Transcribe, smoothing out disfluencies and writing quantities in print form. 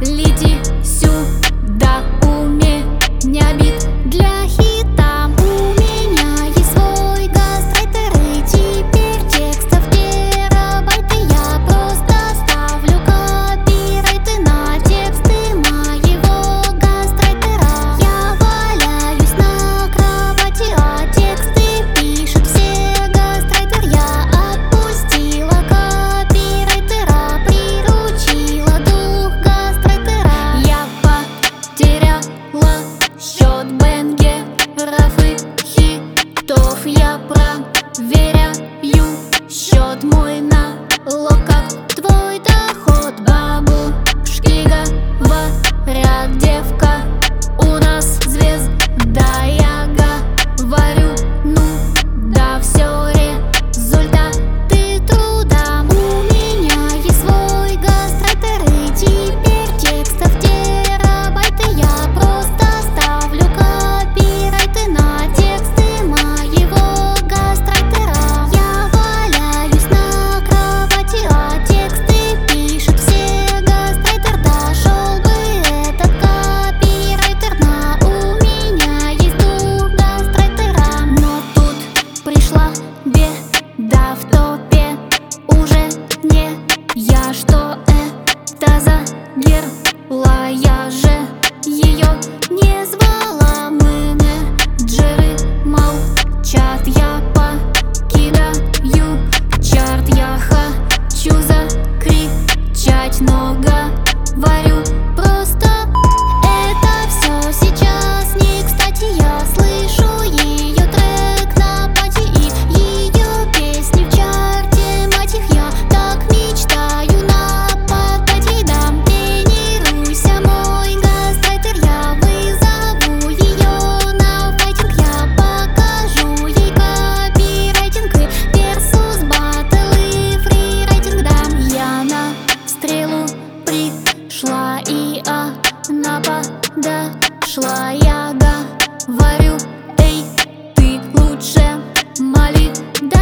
Лети сюда, у меня бит для хита. У меня есть свой гастрайтер, и теперь текстов терабайты. Я просто ставлю копирайты на тексты моего гастрайтера. Я валяюсь на кровати, а тексты пишет все гастрайтер. Я отпустила копирайтера, приручила дух гастрайтера. Я потеряла счет бенгеров и хитов. Я проверяю счет мой налог, как твой доход. Бабушки говорят: девка у нас звезда. Я говорю: ну да, все результаты труда. У меня есть свой гастрайтер, и теперь текстов терабайты. Я просто ставлю копирайты на тексты моего гастрайтера. Я валяюсь на кровати, а тексты пишет все гастрайтер. Дошел бы этот копирайтер, на у меня есть дух гастрайтера. Но тут пришла беда, в топе уже не я. Что это за герла? Я же ее не звала. Менеджеры молчат, я покидаю чарт. Я хочу закричать, но говорю просто: это все сейчас не кстати. Я слышу ее трек на пати и ее песни в чарте. Мать их, я так мечтаю нападать ей. Да, тренируйся, мой гастрайтер, я вызову ее на файтинг. Я покажу ей копирайтинг и версус, батл и фрирайтинг. Да, я на стрелу пришла, и она подошла. Я говорю: эй, ты лучше моли,